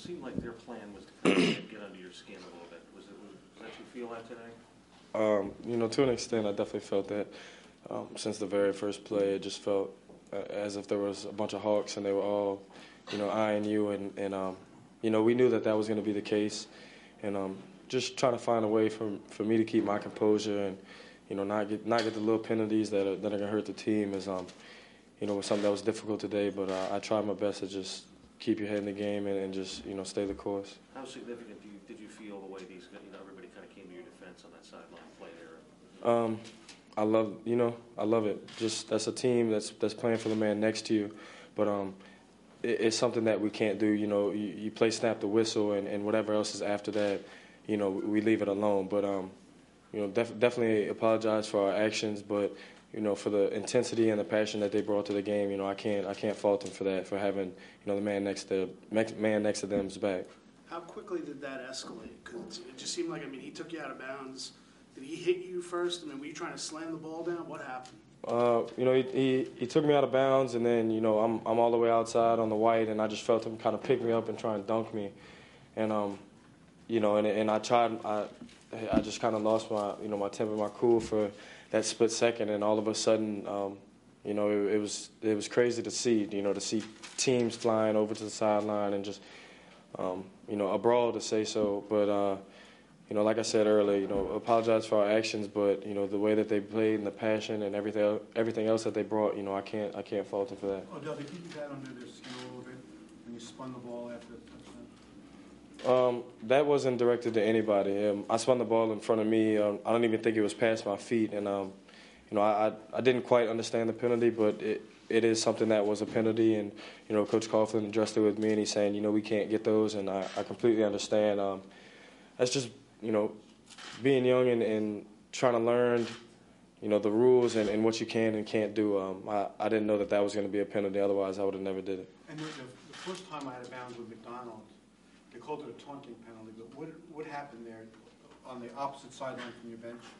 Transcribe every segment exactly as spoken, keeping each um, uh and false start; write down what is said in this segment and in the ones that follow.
seemed like their plan was to kind of get, get under your skin a little bit. Was it? Was that you feel that today? Um, you know, to an extent, I definitely felt that. Um, since the very first play, it just felt uh, as if there was a bunch of Hawks and they were all, you know, eyeing you. And, and um, you know, we knew that that was going to be the case. And um, just trying to find a way for, for me to keep my composure and, you know, not get not get the little penalties that are, that are going to hurt the team is, um, you know, was something that was difficult today. But uh, I tried my best to just keep your head in the game and, and just, you know, stay the course. How significant do you, did you feel the way these, you know, everybody kind of came to your defense on that sideline play there? Um, I love, you know, I love it. Just that's a team that's that's playing for the man next to you, but um, it, it's something that we can't do. You know, you, you play snap the whistle and, and whatever else is after that, you know, we leave it alone. But um, you know, def- definitely apologize for our actions, but you know, for the intensity and the passion that they brought to the game, you know, I can't I can't fault them for that, for having, you know, the man next to man next to them's back. How quickly did that escalate? Because it just seemed like, I mean, he took you out of bounds. Did he hit you first? I mean, were you trying to slam the ball down? What happened? Uh, you know, he, he he took me out of bounds, and then, you know, I'm I'm all the way outside on the white, and I just felt him kind of pick me up and try and dunk me, and um, you know, and and I tried, I I just kind of lost my, you know, my temper, my cool for that split second, and all of a sudden, um, you know, it, it was it was crazy to see, you know, to see teams flying over to the sideline and just, um, you know, a brawl to say so, but. Uh, You know, like I said earlier, you know, apologize for our actions, but you know, the way that they played and the passion and everything, everything else that they brought, you know, I can't, I can't fault them for that. Odell, did you keep that under their skin a little bit when you spun the ball after the touchdown? Um, that wasn't directed to anybody. Um, I spun the ball in front of me. Um, I don't even think it was past my feet, and um, you know, I, I, I didn't quite understand the penalty, but it, it is something that was a penalty, and you know, Coach Coughlin addressed it with me, and he's saying, you know, we can't get those, and I, I completely understand. Um, that's just. You know, being young and, and trying to learn, you know, the rules and, and what you can and can't do. Um, I, I didn't know that that was going to be a penalty. Otherwise, I would have never did it. And the, the, the first time I had a bounds with McDonald, they called it a taunting penalty. But what what happened there on the opposite sideline from your bench?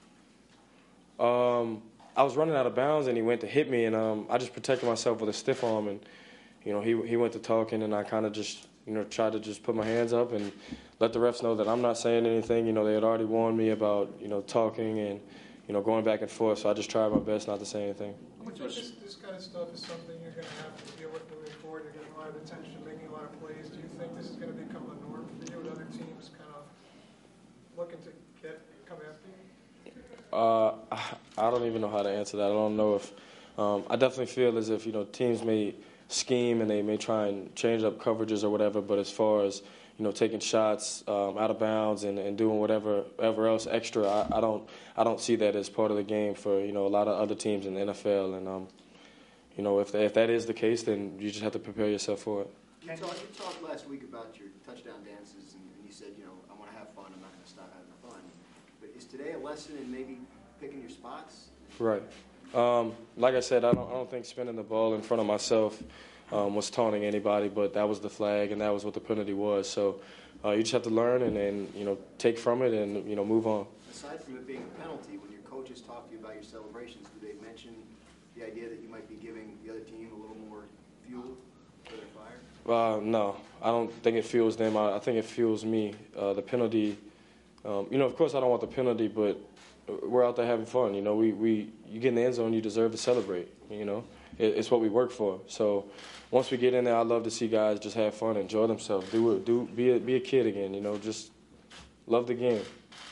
Um, I was running out of bounds and he went to hit me, and um, I just protected myself with a stiff arm. And you know, he he went to talking, and I kind of just you know tried to just put my hands up and let the refs know that I'm not saying anything. You know, they had already warned me about, you know, talking and, you know, going back and forth. So I just tried my best not to say anything. Do you think this, this kind of stuff is something you're going to have to deal with moving forward? You're getting a lot of attention, making a lot of plays. Do you think this is going to become a norm for you with other teams kind of looking to get come after you? Uh, I don't even know how to answer that. I don't know if um, – I definitely feel as if, you know, teams may scheme and they may try and change up coverages or whatever, but as far as – you know, taking shots um, out of bounds and, and doing whatever, whatever else extra. I, I don't, I don't see that as part of the game for you know a lot of other teams in the N F L. And um, you know, if if that is the case, then you just have to prepare yourself for it. You talked, you talked last week about your touchdown dances, and, and you said, you know, I want to have fun. I'm not going to stop having fun. But is today a lesson in maybe picking your spots? Right. Um, like I said, I don't, I don't think spinning the ball in front of myself Um, was taunting anybody, but that was the flag, and that was what the penalty was. So uh, you just have to learn and, and you know take from it and you know move on. Aside from it being a penalty, when your coaches talk to you about your celebrations, do they mention the idea that you might be giving the other team a little more fuel for their fire? Uh, no, I don't think it fuels them. I, I think it fuels me. Uh, the penalty, um, you know, of course I don't want the penalty, but we're out there having fun. You know, we, we you get in the end zone, you deserve to celebrate. You know, it, it's what we work for. So. Once we get in there, I love to see guys just have fun, enjoy themselves, do it, do be a, be a kid again. You know, just love the game.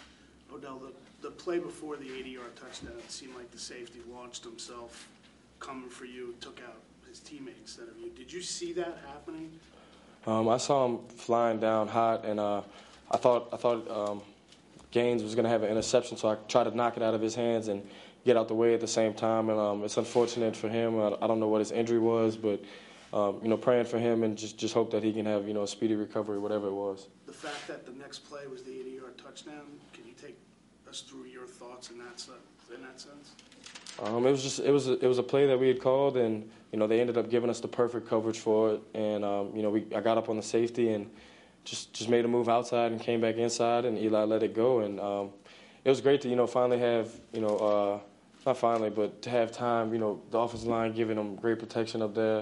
Odell, the, the play before the eighty-yard touchdown, it seemed like the safety launched himself, coming for you, took out his teammate instead of you. Did you see that happening? Um, I saw him flying down hot, and uh, I thought I thought um, Gaines was going to have an interception, so I tried to knock it out of his hands and get out the way at the same time. And um, it's unfortunate for him. I, I don't know what his injury was, but. Um, you know, praying for him and just, just hope that he can have, you know, a speedy recovery, whatever it was. The fact that the next play was the eighty-yard touchdown, can you take us through your thoughts in that in that sense? Um, it was just it was a, it was a play that we had called, and you know they ended up giving us the perfect coverage for it, and um, you know we I got up on the safety and just just made a move outside and came back inside, and Eli let it go, and um, it was great to you know finally have you know uh, not finally but to have time, you know the offensive line giving them great protection up there.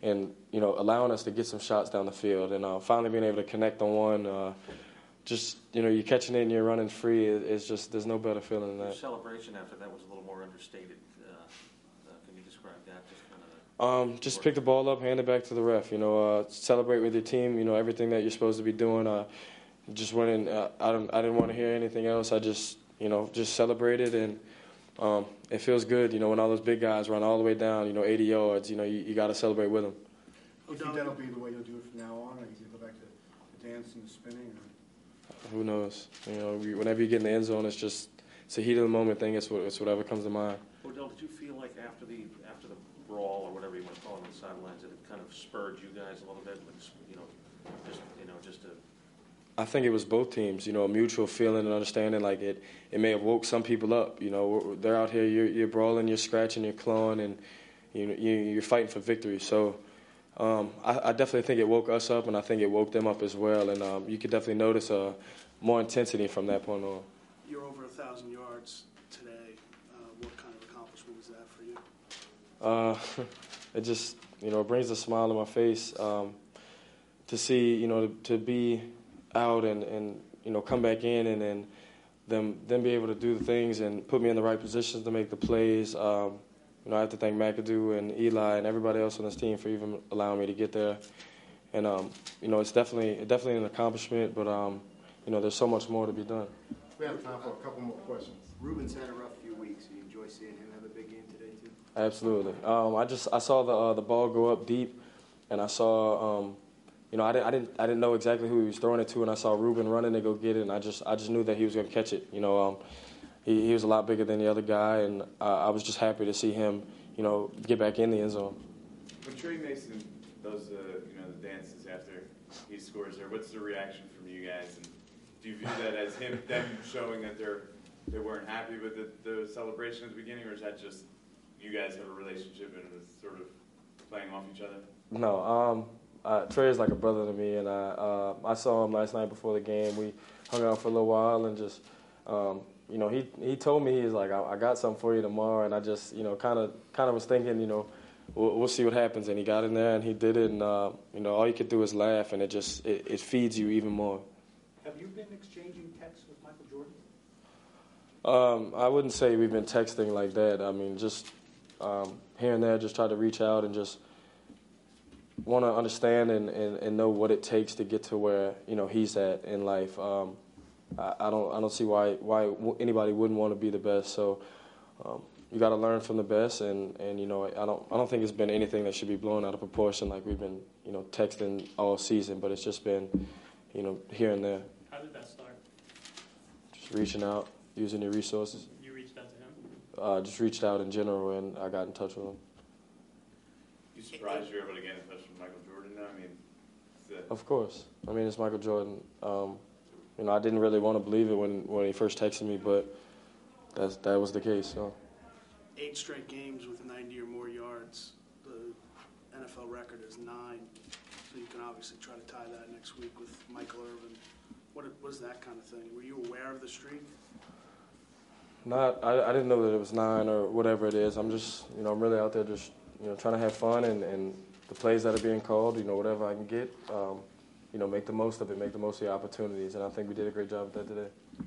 and you know, allowing us to get some shots down the field, and uh, finally being able to connect on one. Uh, just you know, you're catching it and you're running free. It, it's just there's no better feeling than Your that. celebration after that was a little more understated. Uh, uh, can you describe that? Just kind of. Um, just pick the ball up, hand it back to the ref. You know, uh, celebrate with your team. You know, everything that you're supposed to be doing. Uh, just went in. Uh, I don't. I didn't want to hear anything else. I just, you know, just celebrated, and um, it feels good. You know, when all those big guys run all the way down, you know, eighty yards. You know, you, you got to celebrate with them. Do you think that'll be the way you'll do it from now on, or you go back to the dance and the spinning? Or? Who knows? You know, we, whenever you get in the end zone, it's just it's a heat of the moment thing. It's what it's whatever comes to mind. Odell, did you feel like after the after the brawl or whatever you want to call it on the sidelines, that it kind of spurred you guys a little bit? With, you know, just you know, just to. I think it was both teams, you know, a mutual feeling and understanding. Like it, it may have woke some people up. You know, they're out here, you're, you're brawling, you're scratching, you're clawing, and you know, you're fighting for victory. So um, I, I definitely think it woke us up, and I think it woke them up as well. And um, you could definitely notice uh, more intensity from that point on. You're over a thousand yards today. Uh, what kind of accomplishment is that for you? Uh, it just, you know, it brings a smile to my face um, to see, you know, to, to be out and, and you know come back in and then them then be able to do the things and put me in the right positions to make the plays. Um, you know, I have to thank McAdoo and Eli and everybody else on this team for even allowing me to get there. And um, you know, it's definitely definitely an accomplishment, but um, you know, there's so much more to be done. We have time for a couple more questions. Ruben's had a rough few weeks. You enjoy seeing him have a big game today too? Absolutely. Um, I just I saw the uh, the ball go up deep, and I saw. Um, You know, I didn't, I didn't, I didn't know exactly who he was throwing it to, and I saw Ruben running to go get it, and I just, I just knew that he was going to catch it. You know, um, he, he was a lot bigger than the other guy, and uh, I was just happy to see him, you know, get back in the end zone. When Trey Mason does, uh, you know, the dances after he scores there, what's the reaction from you guys? And do you view that as him, them showing that they're, they weren't happy with the, the celebration at the beginning, or is that just you guys have a relationship and it's sort of playing off each other? No. Um, Uh, Trey is like a brother to me, and I uh, I saw him last night before the game. We hung out for a little while, and just um, you know, he he told me he's like, I, I got something for you tomorrow, and I just you know kind of kind of was thinking, you know, we'll, we'll see what happens, and he got in there and he did it, and uh, you know, all you could do is laugh, and it just it, it feeds you even more. Have you been exchanging texts with Michael Jordan? Um, I wouldn't say we've been texting like that. I mean, just um, here and there, just try to reach out and just want to understand and, and, and know what it takes to get to where you know he's at in life. Um, I, I don't I don't see why why anybody wouldn't want to be the best. So um, you got to learn from the best, and, and you know I don't I don't think it's been anything that should be blown out of proportion like we've been you know texting all season. But it's just been you know here and there. How did that start? Just reaching out, using your resources. You reached out to him? Uh, just reached out in general, and I got in touch with him. You surprised you were able to get in touch with Michael Jordan now? I mean, it's a, Of course. I mean, it's Michael Jordan. Um, you know, I didn't really want to believe it when, when he first texted me, but that's, that was the case. So. Eight straight games with ninety or more yards. The N F L record is nine. So you can obviously try to tie that next week with Michael Irvin. What was that kind of thing? Were you aware of the streak? Not, I, I didn't know that it was nine or whatever it is. I'm just, you know, I'm really out there just, you know, trying to have fun and, and the plays that are being called, you know, whatever I can get, um, you know, make the most of it, make the most of the opportunities. And I think we did a great job with that today.